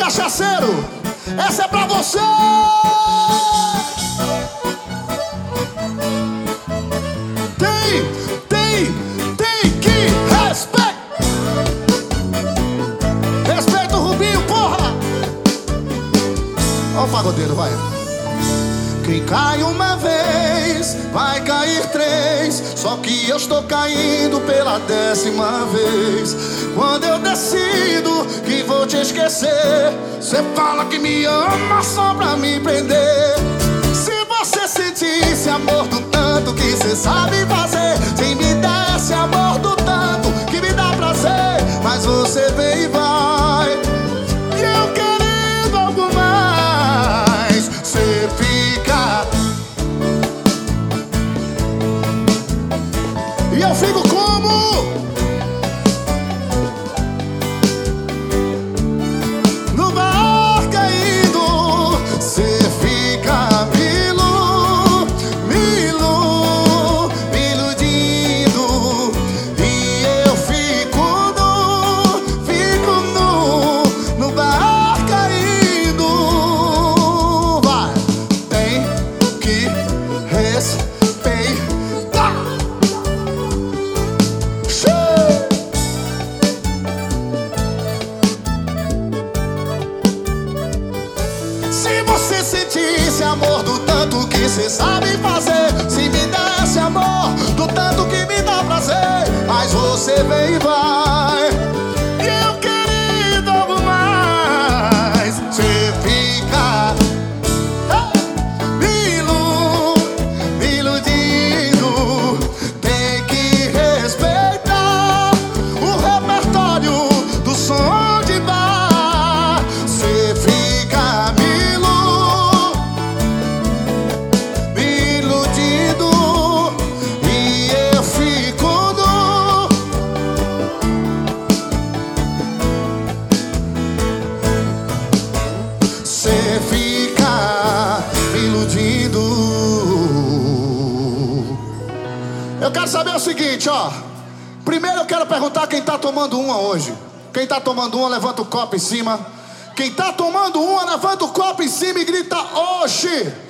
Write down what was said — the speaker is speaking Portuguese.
cachaceiro, essa é pra você. Tem que respeitar. Respeita o Rubinho, porra. Ó o pagodeiro, vai. Quem cai uma vez, vai cair três. Só que eu estou caindo pela 10ª vez. Quando eu decido que vou te esquecer, cê fala que me ama só pra me prender. Se você sentisse amor do tanto que cê sabe fazer, se me desse amor do tanto que me dá prazer, mas você vem e vai, e eu querendo algo mais, cê fica. E eu fico como? No bar caído, cê fica me iludindo. E eu fico no bar caído. Vai, tem que respeitar. Se você sentisse amor do tanto que cê sabe fazer, se me desse amor do tanto que me dá prazer, mas você vem e vai, e eu querendo algo mais, cê fica me iludindo. Tem que respeitar o repertório do som de bar. Cê fica me iludindo e eu fico no. Cê fica me iludindo. Eu quero saber o seguinte, ó. Primeiro eu quero perguntar quem tá tomando uma hoje. Quem tá tomando uma, levanta o copo em cima. Quem tá tomando uma, levanta o copo em cima e grita: oxi!